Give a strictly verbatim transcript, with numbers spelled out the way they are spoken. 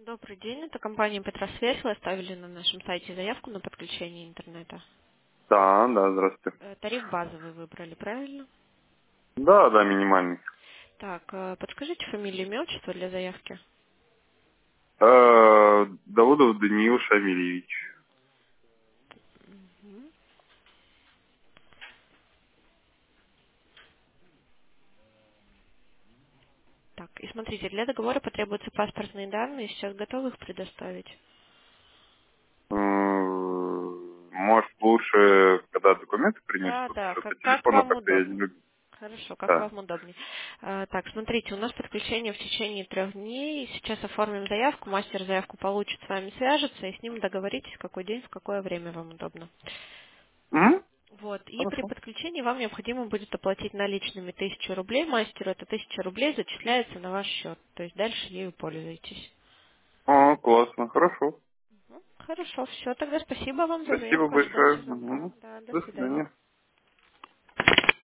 Добрый день, это компания Петросвязь. Вы оставили на нашем сайте заявку на подключение интернета. Да, да, здравствуйте. Э, Тариф базовый выбрали, правильно? Да, да, минимальный. Так, э, подскажите фамилию, имя, отчество для заявки. Э, Давудов Даниил Шамильевич. Мгм. Так, и смотрите, для договора потребуются паспортные данные, сейчас готовы их предоставить? М, Может, лучше, когда документы Да, принесут, да, что по как, как телефону вам как-то я не удобнее. люблю. Хорошо, как Да. вам удобнее. Э, Так, смотрите, у нас подключение в течение трех дней. Сейчас оформим заявку, мастер заявку получит, с вами свяжется, и с ним договоритесь, в какой день, в какое время вам удобно. М? Вот. И при Хорошо. подключении вам необходимо будет оплатить наличными тысячу рублей мастеру. Это тысяча рублей зачисляется на ваш счет. То есть дальше ею пользуйтесь. О, классно, хорошо. Ну, хорошо, все. Тогда спасибо вам за Спасибо заявку. Ожидаю большое. звонка. Мгм. Да, до До свидания. свидания.